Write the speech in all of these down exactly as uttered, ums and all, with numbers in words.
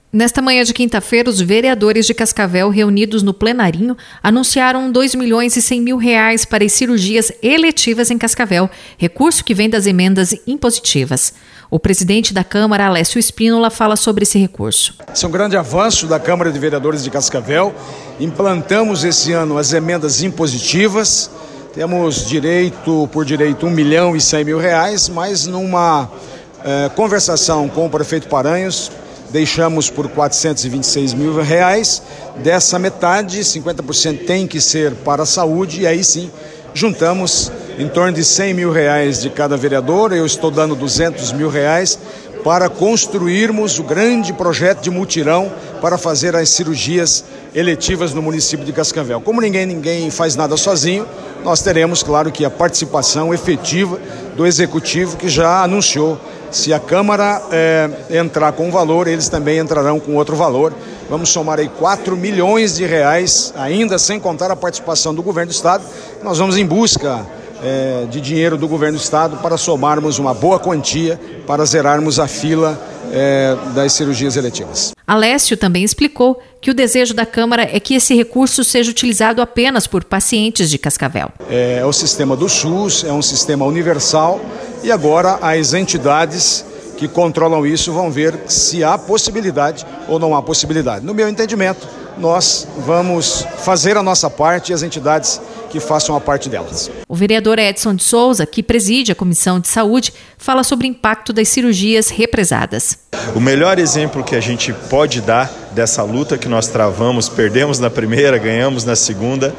Nesta manhã de quinta-feira, os vereadores de Cascavel, reunidos no plenarinho, anunciaram dois milhões e cem mil reais para as cirurgias eletivas em Cascavel, recurso que vem das emendas impositivas. O presidente da Câmara, Alessio Spínola, fala sobre esse recurso. Esse é um grande avanço da Câmara de Vereadores de Cascavel. Implantamos esse ano as emendas impositivas. Temos direito, por direito, um milhão e cem mil reais, mas numa eh, conversação com o prefeito Paranhos, deixamos por quatrocentos e vinte e seis mil reais. Dessa metade, cinquenta por cento tem que ser para a saúde, e aí sim juntamos em torno de cem mil reais de cada vereador. Eu estou dando duzentos mil reais para construirmos o grande projeto de mutirão para fazer as cirurgias eletivas no município de Cascavel. Como ninguém, ninguém faz nada sozinho, nós teremos, claro, que a participação efetiva do Executivo, que já anunciou. Se a Câmara é, entrar com um valor, eles também entrarão com outro valor. Vamos somar aí quatro milhões de reais, ainda sem contar a participação do Governo do Estado. Nós vamos em busca é, de dinheiro do Governo do Estado para somarmos uma boa quantia para zerarmos a fila é, das cirurgias eletivas. Alessio também explicou que o desejo da Câmara é que esse recurso seja utilizado apenas por pacientes de Cascavel. É, é o sistema do SUS, é um sistema universal, e agora as entidades que controlam isso vão ver se há possibilidade ou não há possibilidade. No meu entendimento, nós vamos fazer a nossa parte e as entidades que façam a parte delas. O vereador Edson de Souza, que preside a Comissão de Saúde, fala sobre o impacto das cirurgias represadas. O melhor exemplo que a gente pode dar dessa luta que nós travamos, perdemos na primeira, ganhamos na segunda,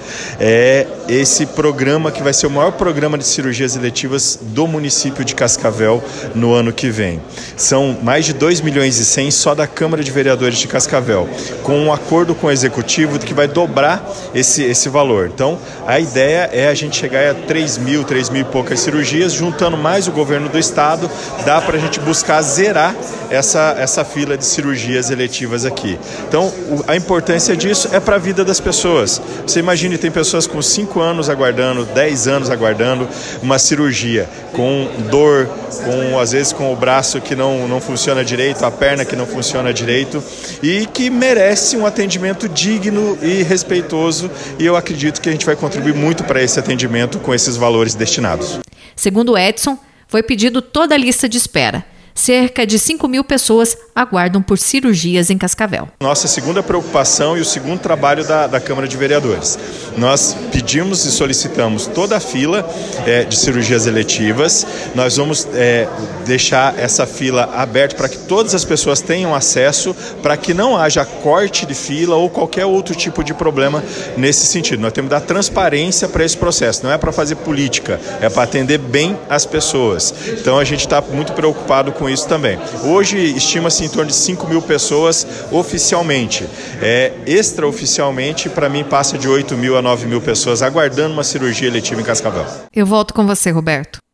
é esse programa que vai ser o maior programa de cirurgias eletivas do município de Cascavel no ano que vem. São mais de dois milhões e cem só da Câmara de Vereadores de Cascavel, com um acordo com o Executivo que vai dobrar esse, esse valor. Então, a ideia é a gente chegar a três mil, três mil e poucas cirurgias, juntando mais o governo do estado, dá para a gente buscar zerar essa, essa fila de cirurgias eletivas aqui. Então, a importância disso é para a vida das pessoas. Você imagine, tem pessoas com cinco anos aguardando, dez anos aguardando uma cirurgia, com dor, com às vezes com o braço que não, não funciona direito, a perna que não funciona direito, e que merece um atendimento digno e respeitoso, e eu acredito que a gente vai contribuir muito para esse atendimento com esses valores destinados. Segundo Edson, foi pedido toda a lista de espera. Cerca de cinco mil pessoas aguardam por cirurgias em Cascavel. Nossa segunda preocupação e o segundo trabalho da, da Câmara de Vereadores. Nós pedimos e solicitamos toda a fila é, de cirurgias eletivas. Nós vamos é, deixar essa fila aberta para que todas as pessoas tenham acesso, para que não haja corte de fila ou qualquer outro tipo de problema nesse sentido. Nós temos que dar transparência para esse processo. Não é para fazer política, é para atender bem as pessoas. Então a gente está muito preocupado com isso também. Hoje estima-se em torno de cinco mil pessoas oficialmente. É, extraoficialmente, para mim, passa de oito mil a nove mil pessoas aguardando uma cirurgia eletiva em Cascavel. Eu volto com você, Roberto.